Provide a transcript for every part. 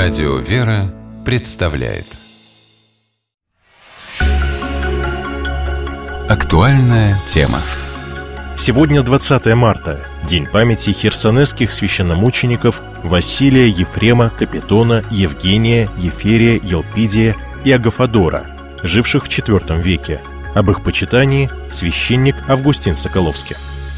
Радио «Вера» представляет актуальная тема. Сегодня 20 марта, день памяти херсонесских священномучеников Василия, Ефрема, Капитона, Евгения, Еферия, Елпидия и Агафодора, живших в IV веке. Об их почитании священник Августин Соколовский.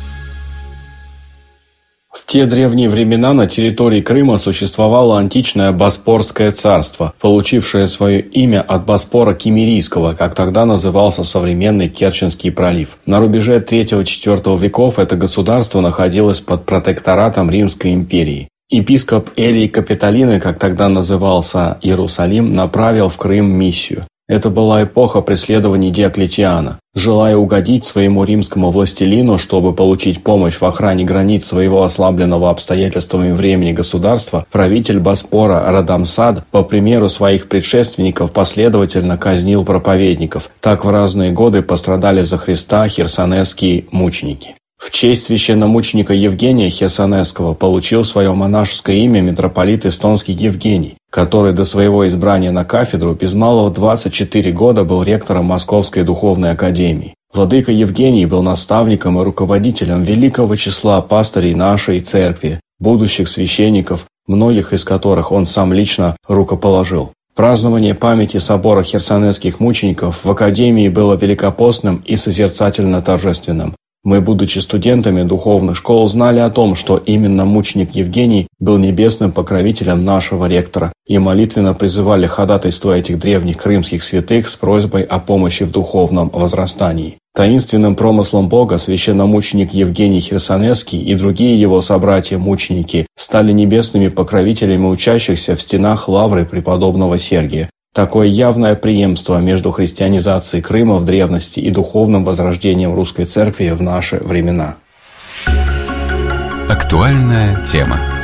В те древние времена на территории Крыма существовало античное Боспорское царство, получившее свое имя от Боспора Киммерийского, как тогда назывался современный Керченский пролив. На рубеже III-IV веков это государство находилось под протекторатом Римской империи. Епископ Элий Капитолины, как тогда назывался Иерусалим, направил в Крым миссию. Это была эпоха преследований Диоклетиана. Желая угодить своему римскому властелину, чтобы получить помощь в охране границ своего ослабленного обстоятельствами времени государства, правитель Боспора Радамсад, по примеру своих предшественников, последовательно казнил проповедников. Так в разные годы пострадали за Христа херсонесские мученики. В честь священномученика Евгения Херсонесского получил свое монашеское имя митрополит эстонский Евгений, который до своего избрания на кафедру без малого 24 года был ректором Московской духовной академии. Владыка Евгений был наставником и руководителем великого числа пастырей нашей церкви, будущих священников, многих из которых он сам лично рукоположил. Празднование памяти собора херсонесских мучеников в академии было великопостным и созерцательно-торжественным. Мы, будучи студентами духовных школ, знали о том, что именно мученик Евгений был небесным покровителем нашего ректора, и молитвенно призывали ходатайство этих древних крымских святых с просьбой о помощи в духовном возрастании. Таинственным промыслом Бога священномученик Евгений Херсонесский и другие его собратья-мученики стали небесными покровителями учащихся в стенах лавры преподобного Сергия. Такое явное преемство между христианизацией Крыма в древности и духовным возрождением русской церкви в наши времена. Актуальная тема.